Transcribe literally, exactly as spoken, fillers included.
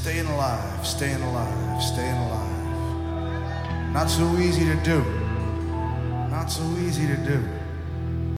Staying alive, staying alive, staying alive. Not so easy to do. Not so easy to do.